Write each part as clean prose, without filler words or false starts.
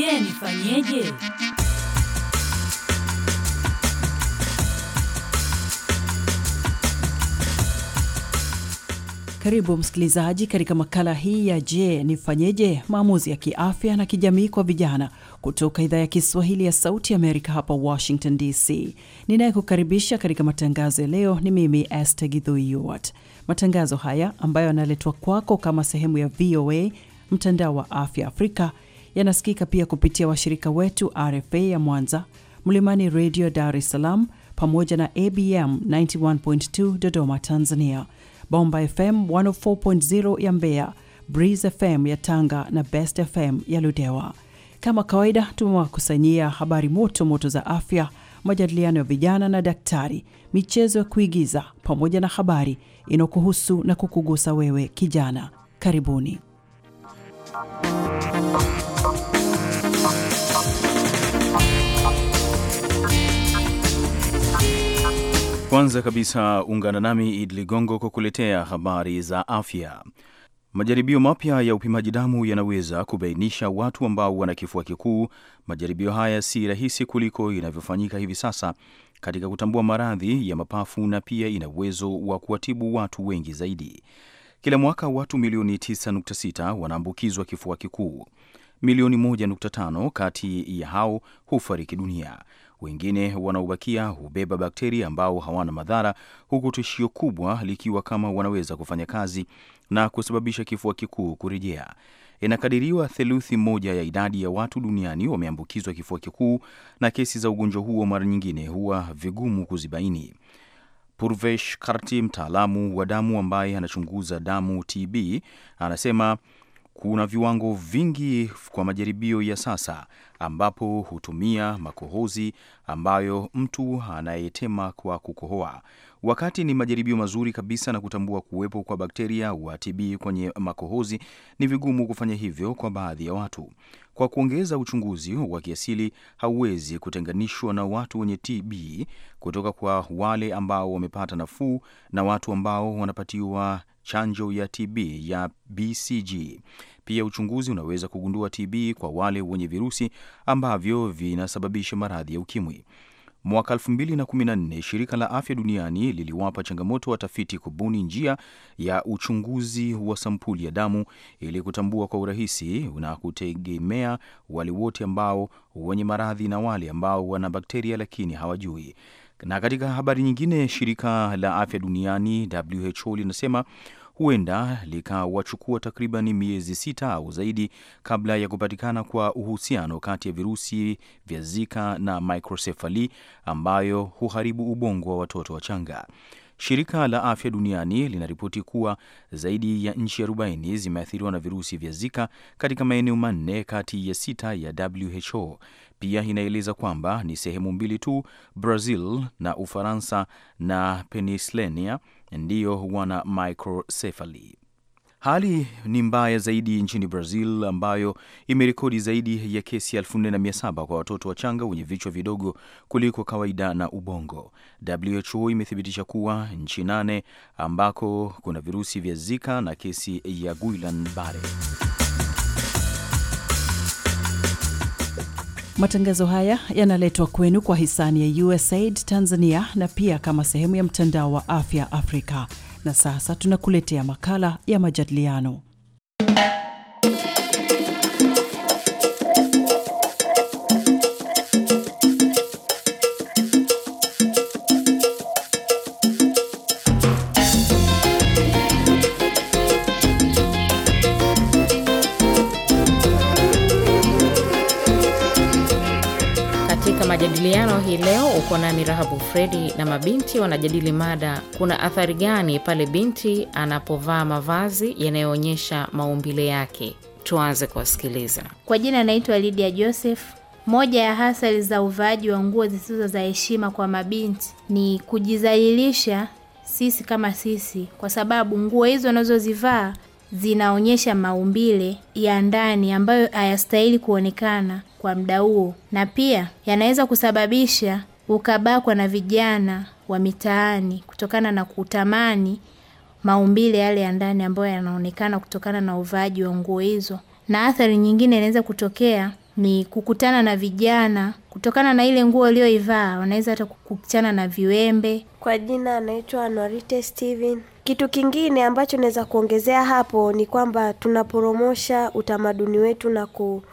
Je, nifanyeje? Karibu msikilizaji katika makala hii ya Je, nifanyeje? Maamuzi ya kiafya na kijamii kwa vijana kutoka idhaa ya Kiswahili ya Sauti Amerika hapa Washington DC. Ninayekukaribisha katika matangazo ya leo ni mimi Esther Githui-Yuart. Matangazo haya ambayo yanaletwa kwako kama sehemu ya VOA, mtandao wa afya Afrika, yanasikika pia kupitia washirika wetu RFA ya Mwanza, Mlimani Radio Dar es Salaam, pamoja na ABM 91.2 Dodoma, Tanzania, Bomba FM 104.0 ya Mbeya, Breeze FM ya Tanga na Best FM ya Ludewa. Kama kawaida tumewakusanyia habari moto za afya, majadiliano ya vijana na daktari, michezo ya kuigiza, pamoja na habari inokuhusu na kukugusa wewe kijana. Karibuni. Kwanza kabisa ungana nami Idli Gongo kukuletea habari za afya. Majaribio mapya ya upimaji damu yanaweza kubainisha watu ambao wana kifua kikuu. Majaribio haya si rahisi kuliko inavyofanyika hivi sasa katika kutambua maradhi ya mapafu, na pia ina uwezo wa kuwatibu watu wengi zaidi. Kila mwaka watu milioni 9.6 wanaambukizwa kifua kikuu. Milioni 1.5 kati ya hao hufariki dunia. Wengine wanaobakia hubeba bakteria ambao hawana madhara, huku tishio kubwa likiwa kama wanaweza kufanya kazi na kusababisha kifua kikuu kurejea. Inakadiriwa theluthi moja ya idadi ya watu duniani wameambukizwa kifua kikuu, na kesi za ugonjwa huo mara nyingine huwa vigumu kuzibaini. Purvesh Karti, mtaalamu wa damu ambaye anachunguza damu TB, anasema kuna viwango vingi kwa majaribio ya sasa ambapo hutumia makohozi ambayo mtu anayetema kwa kukohoa. Wakati ni majaribio mazuri kabisa na kutambua kuwepo kwa bakteria wa TB kwenye makohozi, ni vigumu kufanya hivyo kwa baadhi ya watu. Kwa kuongeza, uchunguzi wa kiasili hauwezi kutenganishwa na watu wenye TB kutoka kwa wale ambao wamepata nafuu na watu ambao wanapatiwa chanjo ya TB ya BCG. Pia uchunguzi unaweza kugundua TB kwa wale wenye virusi ambavyo vinasababisha maradhi ya ukimwi. Mwaka 2014 shirika la afya duniani liliwapa changamoto watafiti kubuni njia ya uchunguzi wa sampuli ya damu ili kutambua kwa urahisi na kutegemea wale wote ambao wenye maradhi na wale ambao wana bakteria lakini hawajui. Na katika habari nyingine, shirika la afya duniani WHO linasema huenda likawachukua takriban miezi 6 au zaidi kabla ya kupatikana kwa uhusiano kati ya virusi vya Zika na microcephaly ambayo huharibu ubongo wa watoto wachanga. Shirika la afya duniani linaripoti kuwa zaidi ya nchi 40 zimeathiriwa na virusi vya Zika katika maeneo 4 kati ya 6 ya WHO. Pia inaeleza kwamba ni sehemu 2 tu, Brazil na Ufaransa na Pennsylvania, ndiyo wana microcephaly. Hali ni mbaya zaidi nchini Brazil ambayo imerekodi zaidi ya kesi 4700 kwa watoto wachanga wenye vichwa vidogo kuliko kawaida na ubongo. WHO imethibitisha kuwa nchi 8 ambako kuna virusi vya Zika na kesi ya Guillain-Barre. Matangazo haya yanaletwa kwenu kwa hisani ya USAID Tanzania na pia kama sehemu ya mtandao wa afya Afrika. Na sasa tunakuletea makala ya majadiliano. Majadiliano hii leo uko na Mirahabu Fredi na mabinti wanajadili mada, kuna athari gani pale binti anapovaa mavazi yanayoonyesha maumbile yake. Tuanze kusikiliza. Kwa jina naitwa Lydia Joseph. Moja ya hasara za uvaaji wa nguo zisizo za heshima kwa mabinti ni kujidhalilisha sisi kama sisi, kwa sababu nguo hizo wanazozivaa zinaonyesha maumbile ya ndani ambayo hayastahili kuonekana kwa muda huo, na pia yanaweza kusababisha ukabakwa na vijana wa mitaani kutokana na kutamani maumbile yale ya ndani ambayo yanaonekana kutokana na uvaaji wa nguo hizo. Na athari nyingine inaweza kutokea ni kukutana na vijana, kutokana na ile nguo aliyoivaa wanaweza hata kukutana na viwembe. Kwa jina anaitwa Anorite Steven. Kitu kingine ambacho naweza kuongezea hapo ni kwamba tunaporomosha utamaduni wetu na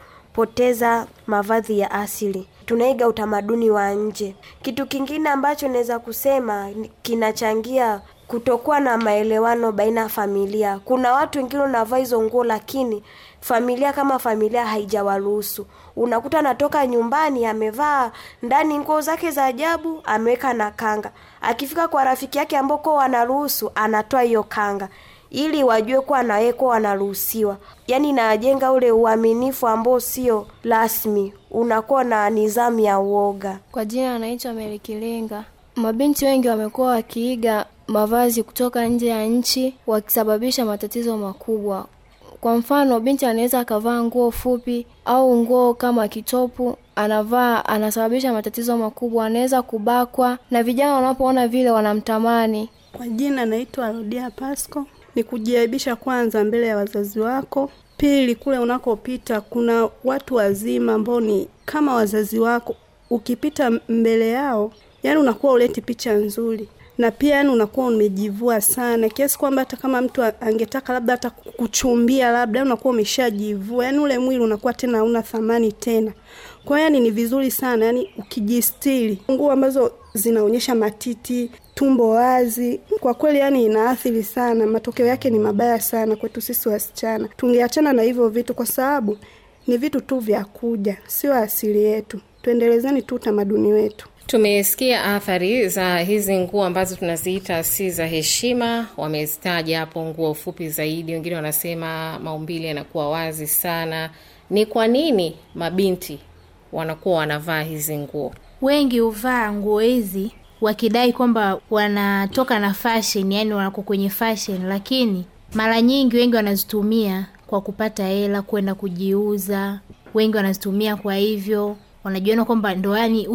kupoteza mavazi ya asili. Tunaiga utamaduni wa nje. Kitu kingine ambacho naweza kusema kinachangia kutokuwa na maelewano baina ya familia. Kuna watu wengine wanavaa hizo nguo lakini familia kama familia haijawaruhusu. Unakuta anatoka nyumbani amevaa ndani nguo zake za ajabu, ameweka na kanga. Akifika kwa rafiki yake ambako wanaruhusu, anatoa hiyo kanga ili wajue kwa na yeye kwa wanaruhusiwa. Yaani inajenga ule uaminifu ambao sio rasmi. Unakuwa na nidhamu ya uoga. Kwa jina anaitwa Melikilenga. Mabinti wengi wamekuwa wakiiga mavazi kutoka nje ya nchi wakisababisha matatizo makubwa. Kwa mfano, binti anaweza akavaa nguo fupi au nguo kama kitopu, anasababisha matatizo makubwa, anaweza kubakwa na vijana wanapoona vile wanamtamani. Kwa jina naitwa Rodia Pasco. Ni kujiaibisha kwanza mbele ya wazazi wako. Pili, kule unakopita kuna watu wazima ambao ni kama wazazi wako. Ukipita mbele yao, yani unakuwa uleti picha nzuri. Na pia yani unakuwa umejivua sana kiasi kwamba hata kama mtu angetaka labda hata kuchumbia labda unakuwa umeshajivua. Yani ule mwili unakuwa tena hauna thamani tena. Kwa hiyo ni vizuri sana yani ukijistiri. Nguo ambazo zinaonyesha matiti, tumbo wazi, kwa kweli yani inaathiri sana. Matokeo yake ni mabaya sana kwetu sisi wasichana. Tungeachana na hivyo vitu kwa sababu ni vitu tu vya kuja, sio asili yetu. Tuendelezeni tu utamaduni wetu. Tumesikia athari za hizi nguo ambazo tunaziita si za heshima. Wamezitaja hapo nguo fupi zaidi, wengine wanasema maumbile yanakuwa wazi sana. Ni kwa nini mabinti wanakuwa wanavaa hizi nguo? Wengi huvaa nguo hizi wakidai kwamba wanatoka na fashion, yani wako kwenye fashion, lakini mara nyingi wengi wanazitumia kwa kupata hela, kwenda kujiuza. Wengi wanazitumia kwa hivyo wanajiona kwamba ndo yani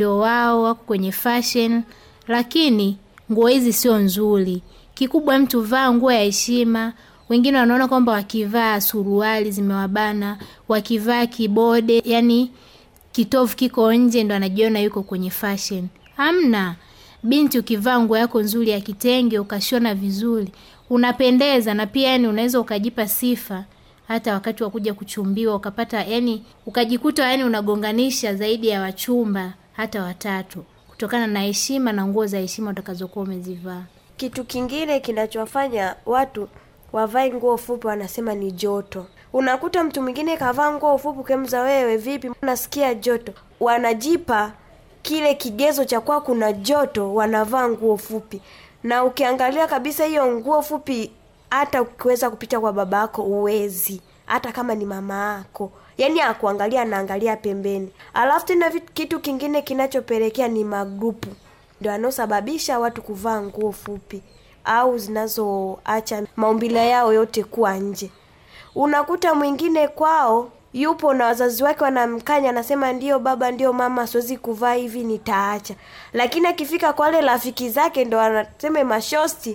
wao wako kwenye fashion, lakini nguo hizi sio nzuri. Kikubwa mtu vaa nguo ya heshima. Wengine wanaona kwamba wakivaa suruali zimewabana, wakivaa kibode, yani kitovu kiko nje, ndo anajiona yuko kwenye fashion. Hamna. Binti ukivaa nguo yako nzuri ya kitenge ukashona vizuri, unapendeza, na pia yani unaweza ukajipa sifa hata wakati wa kuja kuchumbiwa, ukapata yani ukajikuta yani unagonganisha zaidi ya wachumba hata watatu kutokana na heshima na nguo za heshima utakazokuwa umezivaa. Kitu kingine kinachowafanya watu wavae nguo fupi wanasema ni joto. Unakuta mtu mwingine kavaa nguo fupi kemza wewe vipi unasikia joto. Wanajipa kile kigezo cha kwa kuna joto, wanavaa nguo fupi. Na ukiangalia kabisa hiyo nguo fupi hata ukiweza kupita kwa babako uwezi, hata kama ni mama yako. Yani akuangalia anaangalia pembeni. Alafu tena kitu kingine kinachopelekea ni magrupu. Ndio anosababisha watu kuvaa nguo fupi au zinazoacha maumbile yao yote kuwa nje. Unakuta mwingine kwao yupo na wazazi wake wanamkanya, anasema ndio baba ndio mama siwezi kuvaa hivi nitaacha. Lakini akifika kwa wale rafiki zake ndo anasema mashosti,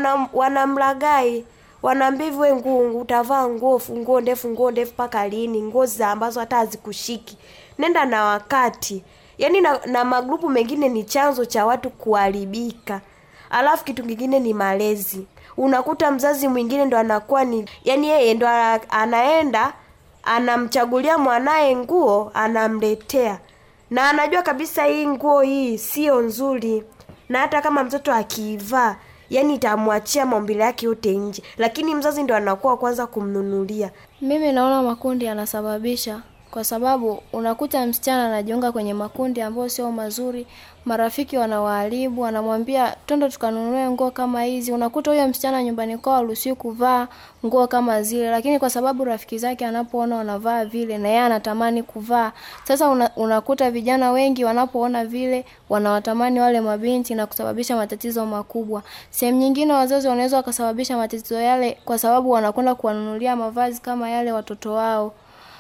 wanamlagai, wanaambiwa wewe nguo utavaa nguo ndefu paka lini, nguo za ambazo hata hazikushiki. Nenda na wakati. Yani na magrupu mengine ni chanzo cha watu kuharibika. Alafu kitu kingine ni malezi. Unakuta mzazi mwingine ndo anakuwa ni yani yeye ndo anaenda anamchagulia mwanae nguo, anamletea. Na anajua kabisa hii nguo hii sio nzuri. Na hata kama mtoto akiivaa, yani itamwachia maumbile yake yote nje. Lakini mzazi ndo anakuwa kwanza kumnunulia. Mimi naona makundi yanasababisha, kwa sababu unakuta msichana anajiunga kwenye makundi ambayo sio mazuri, marafiki wanawaharibu, wanamwambia twende tukanunue nguo kama hizi. Unakuta huyo msichana nyumbani kwao haruhusiwi kuvaa nguo kama zile, lakini kwa sababu rafiki zake anapoona wanavaa vile na yeye anatamani kuvaa. Sasa unakuta vijana wengi wanapoona vile wanawatamani wale mabinti na kusababisha matatizo makubwa. Sehemu nyingine wazazi wanaweza wakasababisha matatizo yale kwa sababu wanakwenda kuwanunulia mavazi kama yale watoto wao,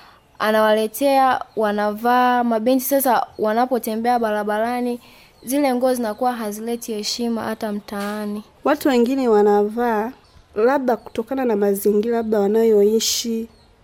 anawaletea wanavaa. Mabinti sasa wanapotembea barabarani zile nguo zinakuwa hazileti heshima hata mtaani. Watu wengine wanavaa labda kutokana na mazingira labda wanayoishi.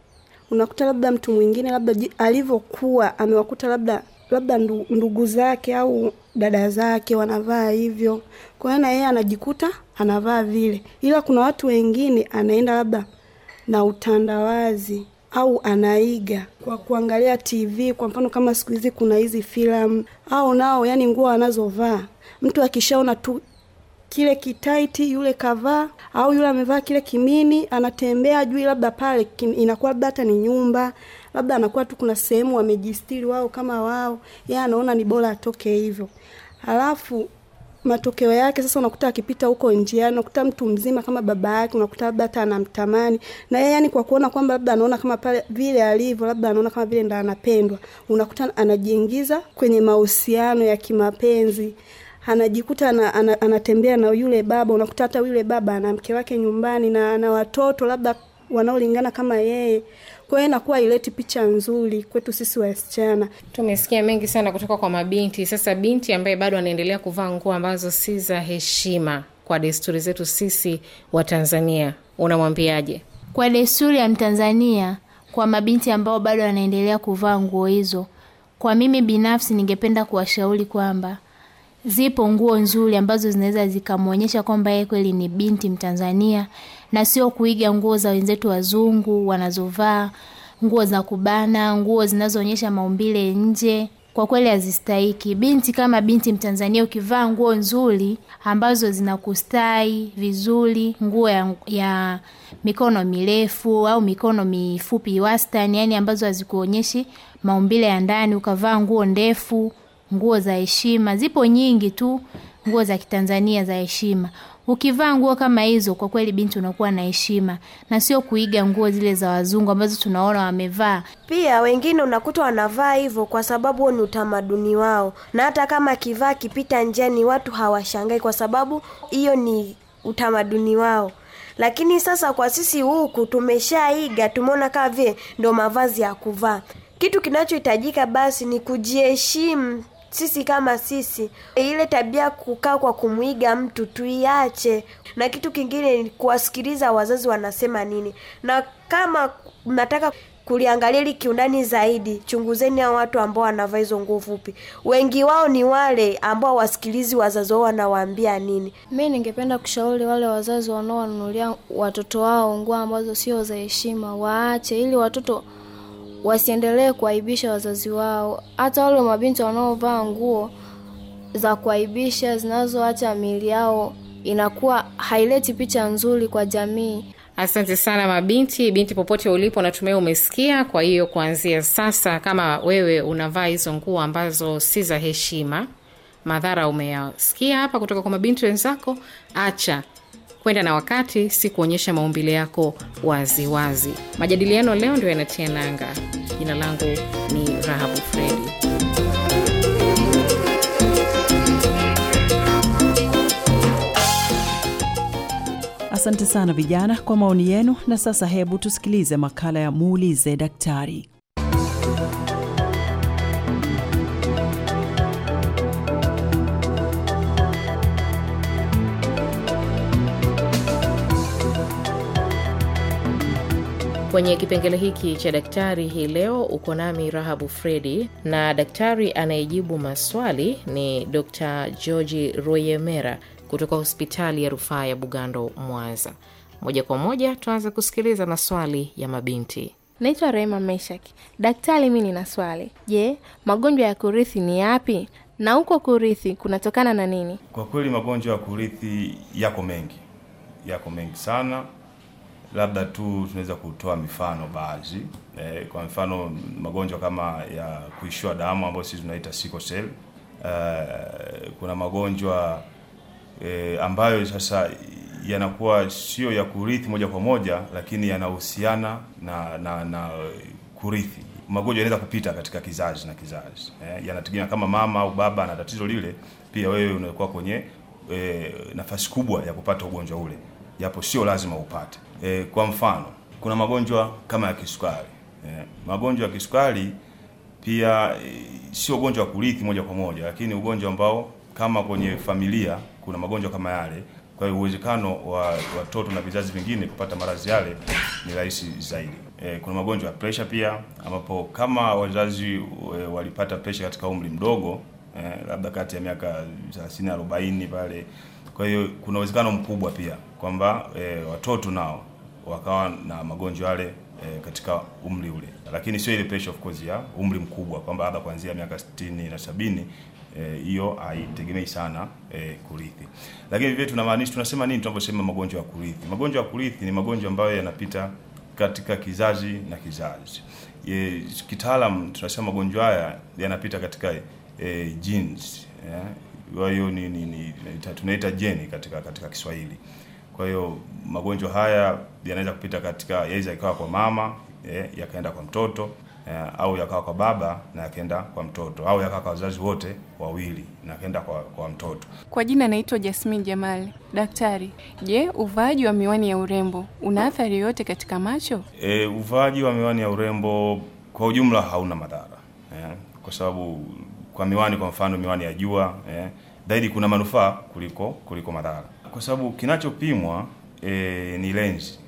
Unakuta labda mtu mwingine labda alivyokuwa amewakuta labda ndugu zake au dada zake wanavaa hivyo, kwa hiyo na yeye anajikuta anavaa vile. Ila kuna watu wengine anaenda labda na utandawazi au anaiga kwa kuangalia TV. Kwa mfano kama siku hizi kuna hizi filamu, au nao yani nguo anazovaa, mtu akishaona tu kile kitaiti yule kavaa, au yule amevaa kile kimini, anatembea juu labda pale inakuwa labda hata ni nyumba, labda anakuwa tu kuna sehemu wamejistiri wao kama wao, yeye anaona ni bora atoke hivyo. Halafu matokeo yake sasa unakuta akipita huko njiani, unakuta mtu mzima kama baba yake, unakuta labda hata anamtamani na yeye, yani kwa kuona kwamba labda anaona kama pale vile alivyo, labda anaona kama vile ndo anapendwa, unakuta anajiingiza kwenye mahusiano ya kimapenzi, anajikuta anatembea na yule baba. Unakuta hata yule baba ana mke wake nyumbani na watoto labda wanaolingana kama yeye. Kwa hiyo inakuwa ileti picha nzuri kwetu sisi wasichana. Tumesikia mengi sana kutoka kwa mabinti. Sasa binti ambaye bado anaendelea kuvaa nguo ambazo si za heshima kwa desturi zetu sisi wa Tanzania, unamwambiaje? Kwa desturi ya Mtanzania, kwa mabinti ambao bado wanaendelea kuvaa nguo hizo, kwa mimi binafsi ningependa kuwashauri kwamba zipo nguo nzuri ambazo zinaweza zikamuonyesha kwamba yeye kweli ni binti Mtanzania, na sio kuiga nguo za wenzetu wazungu wanazovaa, nguo za kubana, nguo zinazoonyesha maumbile nje. Kwa kweli hazistahiki. Binti kama binti Mtanzania, ukivaa nguo nzuri ambazo zinakustai vizuri, nguo ya mikono mirefu au mikono mifupi wastani, yani ambazo hazikuonyeshi maumbile ya ndani, ukavaa nguo ndefu, nguo za heshima, zipo nyingi tu nguo za Kitanzania za heshima. Ukivaa nguo kama hizo, kwa kweli binti unakuwa na heshima, na sio kuiga nguo zile za wazungu ambazo tunaona wamevaa. Pia wengine unakuta wanavaa hivyo kwa sababu huo ni utamaduni wao, na hata kama kivaa kipita njiani watu hawashangai kwa sababu hiyo ni utamaduni wao. Lakini sasa kwa sisi huku tumeshaiga, tumeona kama vile ndo mavazi ya kuvaa. Kitu kinachohitajika basi ni kujiheshimu sisi kama sisi. Ile tabia kukaa kwa kumuiga mtu tuiache. Na kitu kingine ni kuwasikiliza wazazi wanasema nini. Na kama mnataka kuliangalia hili kiundani zaidi, chunguzeni hao watu ambao wanavaa hizo nguo fupi. Wengi wao ni wale ambao wasikilizi wazazi wao wanawaambia nini. Mimi ningependa kushauri wale wazazi wanaowanunulia watoto wao nguo ambazo sio za heshima waache, ili watoto wasiendelee kuaibisha wazazi wao. Hata wale mabinti wanaovaa nguo za kuaibisha zinazoacha miili yao, inakuwa haileti picha nzuri kwa jamii. Asante sana mabinti. Binti popote ulipo, natumai umesikia. Kwa hiyo kuanzia sasa, kama wewe unavaa hizo nguo ambazo si za heshima, madhara umeyasikia hapa kutoka kwa mabinti wenzako, acha kwenda na wakati, si kuonyesha maumbile yako wazi wazi. Majadiliano leo ndio yanatia nanga. Jina langu ni Rahabu Fredi. Asante sana vijana kwa maoni yenu, na sasa hebu tusikilize makala ya Muulize Daktari. Kwenye kipengele hiki cha daktari hii leo uko nami Rahabu Fredi, na daktari anayejibu maswali ni Dr. George Royemera kutoka hospitali ya rufaa ya Bugando, Mwanza. Moja kwa moja tuanze kusikiliza maswali ya mabinti. Naitwa Rema Meshaki. Daktari, mimi nina swali. Je, magonjwa ya kurithi ni yapi? Na huko kurithi kunatokana na nini? Kwa kweli magonjwa ya kurithi yako mengi sana. Labda tu tunaweza kutoa mifano baadhi. Kwa mfano magonjwa kama ya kuishiwa damu ambayo sisi tunaita sickle cell. Kuna magonjwa ambayo sasa yanakuwa sio ya kurithi moja kwa moja, lakini yanahusiana na kurithi. Magonjwa yanaweza kupita katika kizazi na kizazi. Yanategemea kama mama au baba ana tatizo lile, pia wewe unakuwa kwenye nafasi kubwa ya kupata ugonjwa ule, japo sio lazima upate. Kwa mfano kuna magonjwa kama ya kisukari. Magonjwa ya kisukari pia sio ugonjwa wa kurithi moja kwa moja, lakini ugonjwa ambao kama kwenye familia kuna magonjwa kama yale, Kwa hiyo uwezekano wa watoto na vizazi vingine kupata maradhi yale ni rahisi zaidi. Kuna magonjwa ya pressure pia, ambapo kama wazazi walipata pressure katika umri mdogo, labda kati ya miaka 30 40 pale, kwa hiyo kuna uwezekano mkubwa pia kwamba watoto nao wakawa na magonjwa yale katika umri ule. Lakini sio ile pressure of course ya umri mkubwa kwamba labda kuanzia miaka 60 na 70, hiyo haitegemei sana kurithi. Lakini vile tunasema nini tunaposema magonjwa ya kurithi? Magonjwa ya kurithi ni magonjwa ambayo yanapita katika kizazi na kizazi. Kitaalam tunasema magonjwa haya yanapita katika genes. Kwa hiyo tunaita geni katika Kiswahili. Kwa hiyo magonjwa haya yanaweza kupita katika, yaweza ikawa kwa mama yakaenda kwa mtoto, au yakawa kwa baba na yakaenda kwa mtoto, au yakawa kwa wazazi wote wawili na yakaenda kwa mtoto. Kwa jina naitwa Jasmine Jamali. Daktari, je, uvaaji wa miwani ya urembo una athari yote katika macho? Uvaaji wa miwani ya urembo kwa ujumla hauna madhara. Kwa sababu kwa miwani, kwa mfano miwani ya jua, zaidi kuna manufaa kuliko madhara. Kwa sababu kinachopimwa ni lens.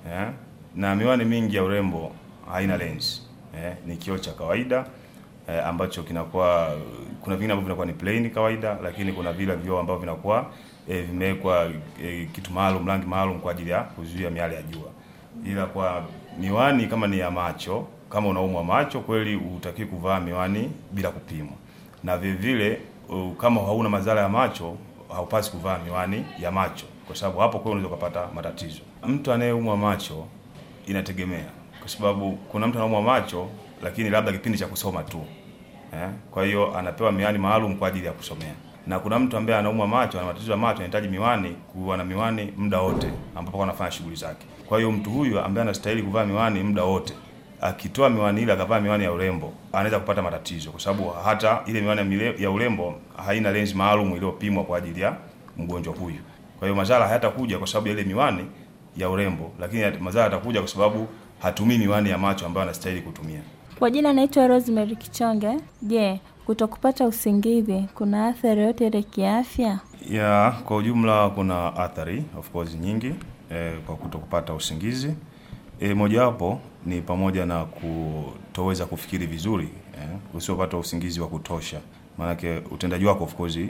Na miwani mingi ya urembo haina lens. Ni kioo cha kawaida ambacho kinakuwa, kuna vingine ambavyo vinakuwa ni plain kawaida, lakini kuna vile vioo ambavyo vinakuwa vimewekwa kitu maalum, rangi maalum kwa ajili ya kuzuia miale ya jua. Ila kwa miwani kama ni ya macho, kama unaumwa macho kweli hutakiwi kuvaa miwani bila kupimwa. Na vile vile kama hauna madhara ya macho haupasi kuvaa miwani ya macho, kwa sababu hapo kweli unaweza kupata matatizo. Mtu anayeumwa macho inategemea, kwa sababu kuna mtu anaumwa macho lakini labda kipindi cha kusoma tu. Kwa hiyo anapewa miwani maalum kwa ajili ya kusomea. Na kuna mtu ambaye anaumwa macho, ana matatizo ya macho, anahitaji miwani, kuwa na miwani muda wote ambapo anafanya shughuli zake. Kwa hiyo mtu huyu ambaye anastahili kuvaa miwani muda wote, akitoa miwani ile akavaa miwani ya urembo, anaweza kupata matatizo, kwa sababu hata ile miwani ya urembo haina lens maalum iliyopimwa kwa ajili ya mgonjwa huyu. Kwa hiyo madhara hayatakuja kwa sababu ile miwani ya urembo, lakini madhara yatakuja kwa sababu hatumii miwani ya macho ambayo anastahili kutumia. Kwa jina naitwa Rosemary Kichonge. Je, kutokupata usingizi kuna athari yote ile kiafya? Kwa ujumla kuna athari of course nyingi kwa kutokupata usingizi. Mojawapo ni pamoja na kutoweza kufikiri vizuri, usipopata usingizi wa kutosha. Maana utendaji wako of course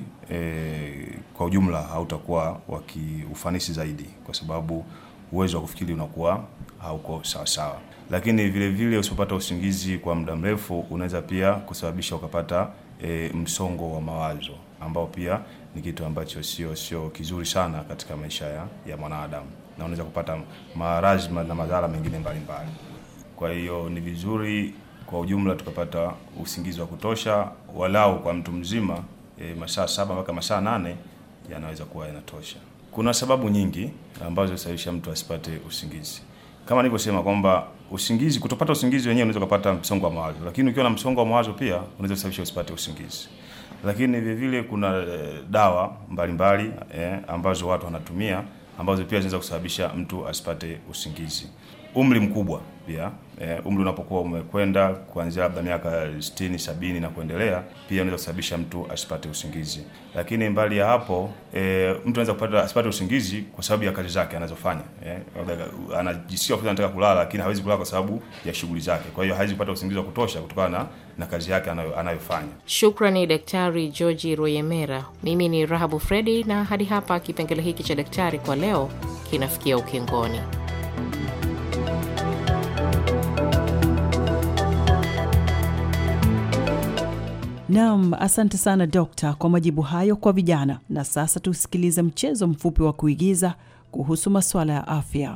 kwa ujumla hautakuwa wa kiufanisi zaidi, kwa sababu uwezo wa kufikiri unakuwa hauko sawa sawa. Lakini vile vile usipopata usingizi kwa muda mrefu unaweza pia kusababisha ukapata msongo wa mawazo, ambao pia ni kitu ambacho sio kizuri sana katika maisha ya mwanadamu, na unaweza kupata maradhi na madhara mengine mbalimbali. Kwa hiyo ni vizuri kwa ujumla tukapata usingizi wa kutosha, walau kwa mtu mzima masaa 7 mpaka masaa 8 yanaweza kuwa yanatosha. Kuna sababu nyingi ambazo zinasababisha mtu asipate usingizi. Kama nilivyosema kwamba kutopata usingizi wenyewe unaweza kupata msongo wa mawazo, lakini ukiwa na msongo wa mawazo pia unaweza kusababisha usipate usingizi. Lakini vile vile kuna dawa mbalimbali ambazo watu wanatumia ambazo pia zinaweza kusababisha mtu asipate usingizi. Umri mkubwa pia, umri unapokuwa umekwenda kuanzia labda miaka 60, 70 na kuendelea, pia unaweza kusababisha mtu asipate usingizi. Lakini mbali ya hapo, mtu anaweza asipate usingizi kwa sababu ya kazi zake anazofanya. Anajisikia kwamba anataka kulala lakini hawezi kulala kwa sababu ya shughuli zake. Kwa hiyo hawezi kupata usingizi wa kutosha kutokana na kazi yake anayofanya. Shukrani Daktari George Royemera. Mimi ni Rahabu Fredi, na hadi hapa kipengele hiki cha daktari kwa leo kinafikia ukingoni. Naam, asante sana dokta kwa majibu hayo kwa vijana. Na sasa tusikilize mchezo mfupi wa kuigiza kuhusu masuala ya afya.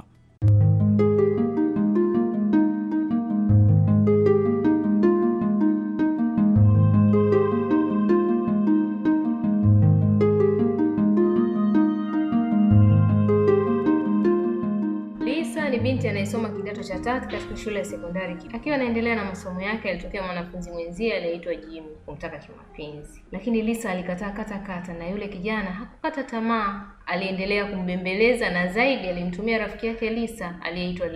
Binti anayesoma kidato cha 3 katika shule ya sekondari. Akiwa anaendelea na masomo yake, alitokea mwanafunzi mwenzie aliyeitwa Jimmy kumtaka kimapenzi. Lakini Lisa alikataa kata, na yule kijana hakukata tamaa. Aliendelea kumbembeleza na zaidi alimtumia rafiki yake Lisa aliyeitwa Leila.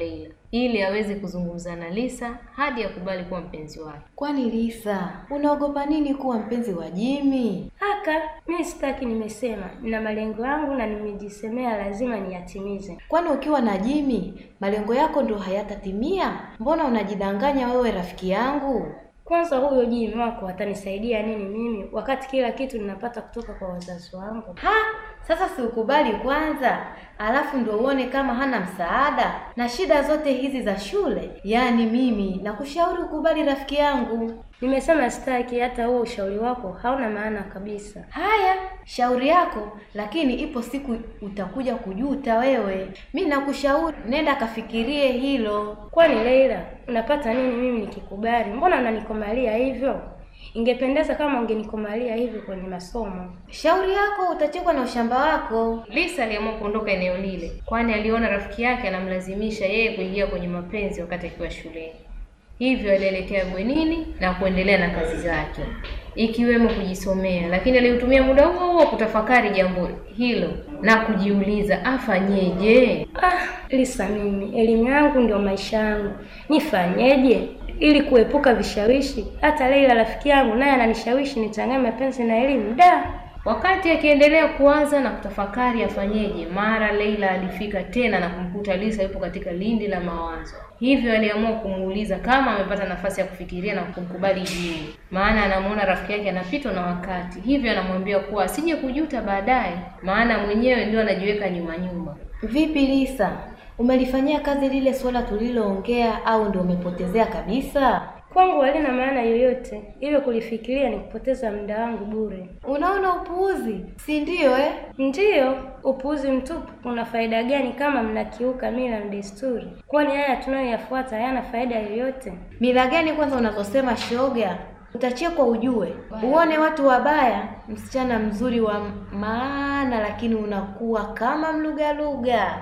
ili aweze kuzungumza na Lisa hadi akubali kuwa mpenzi wake. Kwani Lisa, unaogopa nini kuwa mpenzi wa Jimmy? Haka, mimi sitaki, nimesema nina malengo yangu na nimejisemea lazima niyatimize. Kwani ukiwa na Jimmy, malengo yako ndio hayatatimia? Mbona unajidanganya wewe rafiki yangu? Kwanza huyo Jimmy wako atanisaidia nini mimi wakati kila kitu ninapata kutoka kwa wazazi wangu? Sasa si ukubali kwanza, alafu ndio uone kama hana msaada na shida zote hizi za shule. Yaani mimi nakushauri ukubali rafiki yangu. Nimesema sitaki, hata huo ushauri wako hauna maana kabisa. Haya, shauri yako, lakini ipo siku utakuja kujuta wewe. Mimi nakushauri nenda kafikirie hilo. Kwani Leila, unapata nini mimi nikikubali? Mbona unanikomalia hivyo? Ingependeza kama ungenikomalia hivyo kwenye masomo. Shauri yako, utachekwa na ushamba wako. Lisa aliamua kuondoka eneo lile, kwani aliona rafiki yake anamlazimisha yeye kuingia kwenye mapenzi wakati akiwa shuleni. Hivyo alielekea bwenini na kuendelea na kazi zake, ikiwemo kujisomea, lakini aliutumia muda huo kutafakari jambo hilo na kujiuliza afanyeje. Lisa, mimi elimu yangu ndio maisha yangu. Nifanyeje ili kuepuka vishawishi? Hata Leila rafiki yangu naye ananishawishi nichanganye mapenzi na elimu. Wakati akiendelea kuwaza na kutafakari afanyeje, mara Leila alifika tena na kumkuta Lisa yupo katika lindi la mawazo. Hivyo aliamua kumuuliza kama amepata nafasi ya kufikiria na kumkubali Jimmy, maana anamuona rafiki yake anapitwa na wakati. Hivyo anamwambia kuwa asije kujuta baadaye, maana mwenyewe ndio anajiweka nyuma. Vipi Lisa, umelifanyia kazi lile swala tuliloongea au ndio umepotezea kabisa? Kwangu halina maana yoyote, hivyo kulifikiria ni kupoteza muda wangu bure. Unaona upuuzi, si ndio Ndiyo, upuuzi mtupu. Una faida gani kama mnakiuka mila na desturi? Kwani haya tunayoyafuata hayana faida yoyote? Mila gani kwanza unazosema shoga? Utachekwa ujue. Uone watu wabaya, msichana mzuri wa maana, lakini unakuwa kama mlugaluga.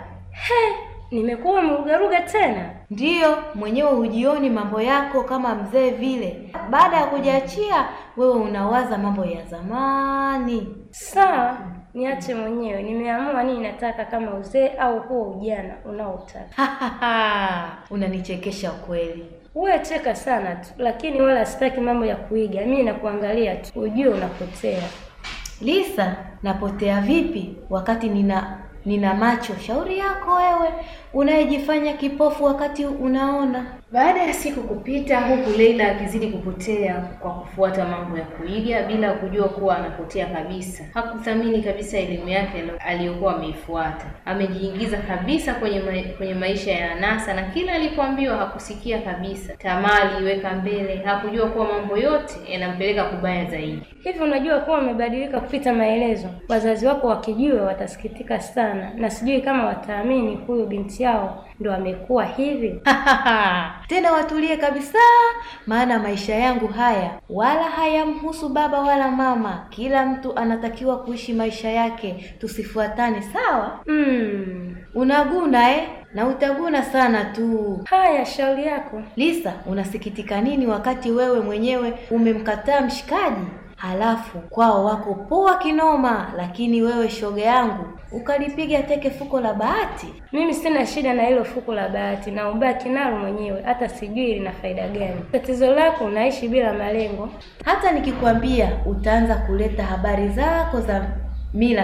Nimekuwa mlugaluga tena? Ndiyo, mwenyewe hujioni mambo yako kama mzee vile. Baada ya kujiachia, wewe unawaza mambo ya zamani. Sawa, niache mwenyewe. Nimeamua nini nataka, kama uzee au huo ujana unaotaka. Unanichekesha kweli. Wewe cheka sana tu, lakini wala sitaki mambo ya kuiga. Mimi nakuangalia tu, ujue unapotea. Lisa, napotea vipi wakati nina macho? Shauri yako wewe, unayejifanya kipofu wakati unaona. Baada ya siku kupita, huku Leila akizidi kupotea kwa kufuata mambo ya kuiga bila kujua kuwa anapotea kabisa. Hakuthamini kabisa elimu yake aliyokuwa ameifuata. Amejiingiza kabisa kwenye maisha ya anasa, na kila alipoambiwa hakusikia kabisa. Tamaa aliweka mbele, hakujua kuwa mambo yote yanampeleka kubaya zaidi. Hivi unajua kuwa umebadilika kupita maelezo? Wazazi wako wakijua watasikitika sana, na sijui kama wataamini huyo binti yao ndo amekuwa hivi. Tena watulie kabisa, maana maisha yangu haya wala hayamhusu baba wala mama. Kila mtu anatakiwa kuishi maisha yake, tusifuatane, sawa? Unaguna na utaguna sana tu. Haya, shauri yako. Lisa, unasikitika nini wakati wewe mwenyewe umemkataa mshikaji? Halafu kwao wako poa kinoma, lakini wewe shoga yangu ukalipiga teke fuko la bahati. Mimi sina shida na hilo fuko la bahati, na ubaki nalo mwenyewe, hata sijui lina faida gani. Tatizo lako unaishi bila malengo. Hata nikikwambia utaanza kuleta habari zako za mila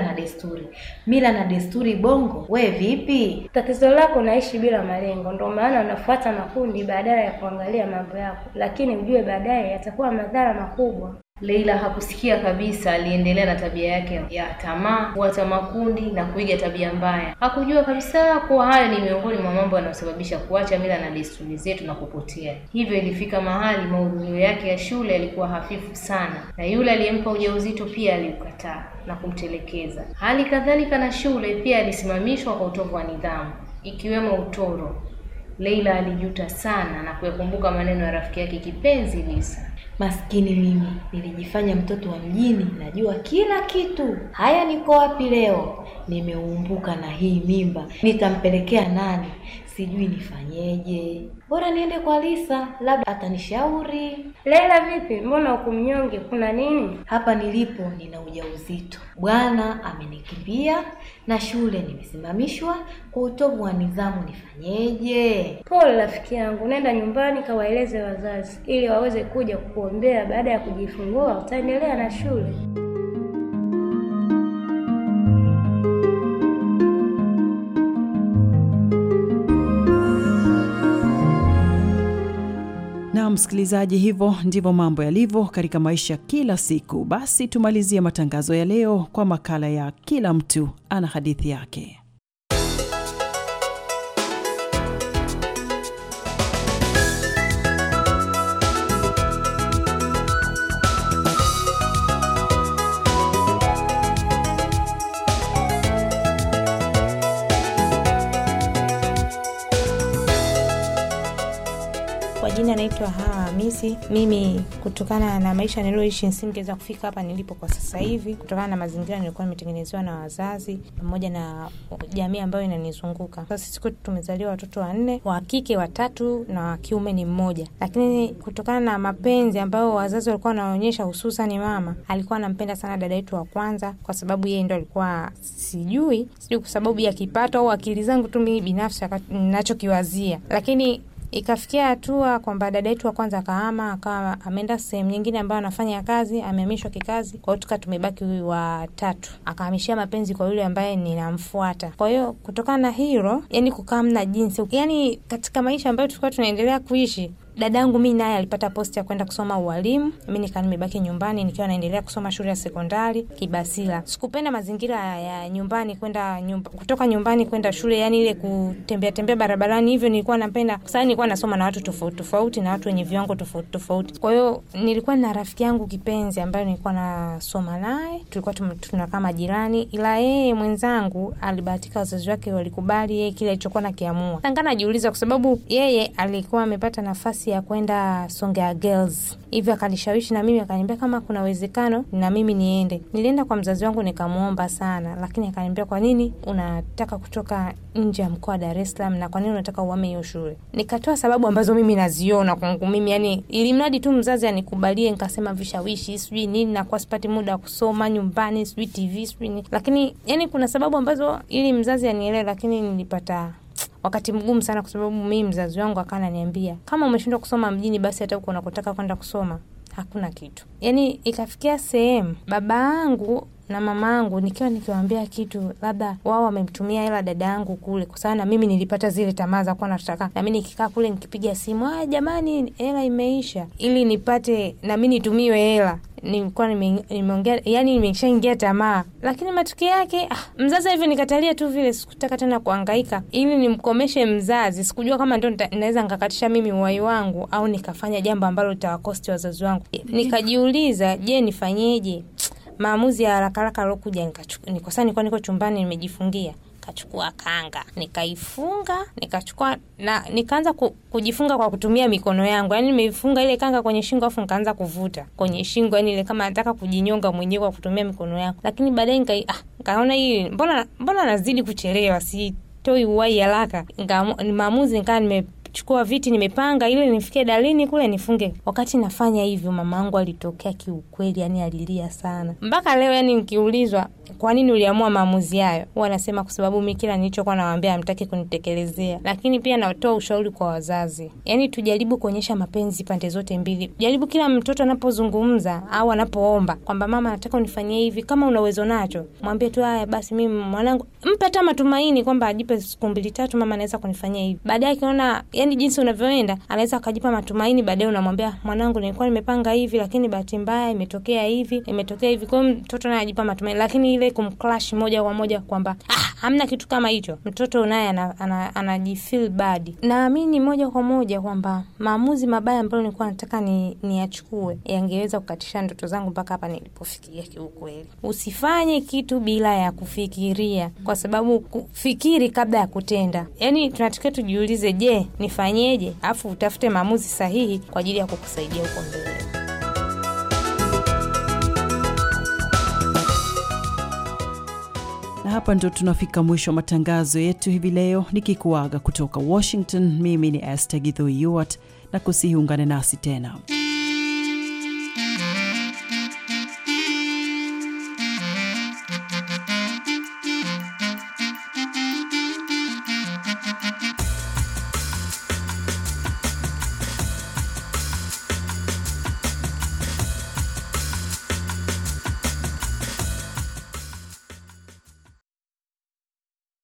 na desturi bongo. We vipi? Tatizo lako unaishi bila malengo, ndio maana unafuata makundi badala ya kuangalia mambo yako, lakini ujue baadaye yatakuwa madhara makubwa. Leila hakusikia kabisa, aliendelea na tabia yake ya tamaa, kufuata makundi na kuiga tabia mbaya. Hakujua kabisa kuwa haya ni miongoni mwa mambo yanayosababisha kuacha mila na desturi zetu na kupotea. Hivyo ilifika mahali mahudhurio yake ya shule yalikuwa hafifu sana, na yule aliyempa ujauzito pia alikataa na kumtelekeza. Hali kadhalika na shule pia alisimamishwa kwa utovu wa nidhamu, ikiwemo utoro. Leila alijuta sana na kuyakumbuka maneno ya rafiki yake kipenzi Lisa. Maskini mimi, nilijifanya mtoto wa mjini, najua kila kitu. Haya, niko wapi leo? Nimeumbuka na hii mimba, nitampelekea nani? sijui nifanyeje. Bora niende kwa Lisa, labda atanishauri. Leila vipi? Mbona uko mnyonge? Kuna nini? Hapa nilipo nina ujauzito. Bwana amenikimbia na shule nimesimamishwa kwa utovu wa nidhamu, nifanyeje? Pole rafiki yangu, nenda nyumbani kawaeleze wazazi ili waweze kuja kukuombea. Baada ya kujifungua utaendelea na shule. Na msikilizaji, hivyo ndivyo mambo yalivyo katika maisha kila siku. Basi tumalizie matangazo ya leo kwa makala ya Kila Mtu Ana Hadithi Yake. Jina naitwa Hawa Hamisi. Mimi kutokana na maisha nilioishi nisingeweza kufika hapa nilipo kwa sasa hivi, kutokana na mazingira nilikuwa nimetengenezewa na wazazi pamoja na jamii ambayo inanizunguka. Sasa sisi kwetu tumezaliwa watoto 4, wa kike 3 na wa kiume ni 1. Lakini kutokana na mapenzi ambayo wazazi walikuwa wanaonyesha, hususan mama alikuwa anampenda sana dada yetu wa kwanza, kwa sababu yeye ndo alikuwa sijui kwa sababu ya kipato au akili zangu tu mimi binafsi ninachokiwazia. Lakini ikafikia hatua kwamba dada yetu wa kwanza akahama, akawa ameenda sehemu nyingine ambayo anafanya kazi, amehamishwa kikazi. Kwa hiyo tumebaki wa 3. Akahamishia mapenzi kwa yule ambaye ninamfuata. Kwa hiyo kutokana na hilo, yani kukaa mna jinsi, yani katika maisha ambayo tulikuwa tunaendelea kuishi, dadangu mimi naye alipata posti ya kwenda kusoma ualimu. Mimi nikaa nimebaki nyumbani nikiwa naendelea kusoma shule ya sekondari Kibasila. Sikupenda mazingira ya nyumbani kutoka nyumbani kwenda shule, yani ile kutembea barabarani hivyo nilikuwa napenda. Sasa nilikuwa nasoma na watu tofauti tofauti na watu wenye viwango tofauti tofauti. Kwa hiyo nilikuwa na rafiki yangu kipenzi ambaye nilikuwa nasoma naye. Tulikuwa tunakaa majirani, ila yeye mwenzangu alibahatika wazazi wake walikubali yeye kile alichokuwa nakiamua. Tangana najiuliza kwa sababu yeye alikuwa amepata nafasi ya kwenda Songea Girls. Hivi akanishawishi na mimi, akaniambia kama kuna uwezekano na mimi niende. Nilienda kwa mzazi wangu nikamuomba sana, lakini akaniambia kwa nini unataka kutoka nje ya mkoa wa Dar es Salaam na kwa nini unataka uhame hiyo shule? Nikatoa sababu ambazo mimi naziona kwangu mimi, yani ili mradi tu mzazi anikubalie. Nikasema vishawishi sijui nini na kwa sipati muda wa kusoma nyumbani sijui TV sijui nini. Lakini yani kuna sababu ambazo ili mzazi anielewe, lakini nilipata wakati mgumu sana kwa sababu mimi mzazi wangu akana niambia kama umeshindwa kusoma mjini basi hata huko unakotaka kwenda kusoma hakuna kitu. Yani ikafikia sehemu babangu na mamangu nikiwaambia kitu, labda wao wamemtumia hela dada yangu kule, kwa sababu na mimi nilipata zile tamaa za kuwa nataka na mimi nikikaa kule nikipiga simu, jamani hela imeisha, ili nipate na mimi nitumiwe hela. Nilikuwa nimeongea, yani nimeshaingia tamaa. Lakini matukio yake mzazi hivi nikatalia tu vile, sikutaka tena kuhangaika ili nimkomeshe mzazi. Sikujua kama ndio naweza nikakatisha mimi uhai wangu au nikafanya jambo ambalo litawakosti wazazi wangu. Nikajiuliza, je, nifanyeje? Maamuzi ya haraka alokuja nikosani, nilikuwa niko chumbani nimejifungia. Kachukua kanga, nikaifunga, nikachukua na nikaanza kujifunga kwa kutumia mikono yangu. Yani nimeifunga ile kanga kwenye shingo afu nikaanza kuvuta kwenye shingo, yani ile kama nataka kujinyonga mwenyewe kwa kutumia mikono yangu. Lakini baadaye nikaona hii mbona nazidi kuchelewa, si toi uhai haraka. Maamuzi nikaa nimechukua viti nimepanga ili nifikie dalini kule nifunge. Wakati nafanya hivyo mamangu alitokea kiukweli, yani alilia sana. Mpaka leo yani nikiulizwa kwa nini uliamua maamuzi hayo, huwa nasema kwa sababu mimi kila nilichokuwa nawaambia hamtaki kunitekelezea. Lakini pia natoa ushauri kwa wazazi, yani tujaribu kuonyesha mapenzi pande zote mbili. Jaribu kila mtoto anapozungumza au anapoomba kwamba mama nataka unifanyie hivi, kama una uwezo nacho mwambie tu haya basi mimi mwanangu, mpe hata matumaini kwamba ajipe siku 2-3 mama anaweza kunifanyia hivi. Baadaye akiona yani jinsi unavyoenda anaweza akajipa matumaini. Baadaye unamwambia mwanangu nilikuwa nimepanga hivi lakini bahati mbaya imetokea hivi. Kwa mtoto naye ajipa matumaini. Lakini ile kumclash moja kwa moja kwamba hamna kitu kama hicho, mtoto naye anajifeel bad. Naamini moja kwa moja kwamba maamuzi mabaya ambayo nilikuwa nataka niachukue yangeweza kukatisha ndoto zangu mpaka hapa nilipofikia kiukweli. Usifanye kitu bila ya kufikiria, kwa sababu kufikiri kabla ya kutenda. Yani tunatakiwa tujiulize, je, nifanyeje? Afu utafute maamuzi sahihi kwa ajili ya kukusaidia huko mbele. Na hapa ndo tunafika mwisho wa matangazo yetu hivi leo, nikikuaga kutoka Washington. Mimi ni Esther Githui Yuart, na kusihi ungane nasi tena.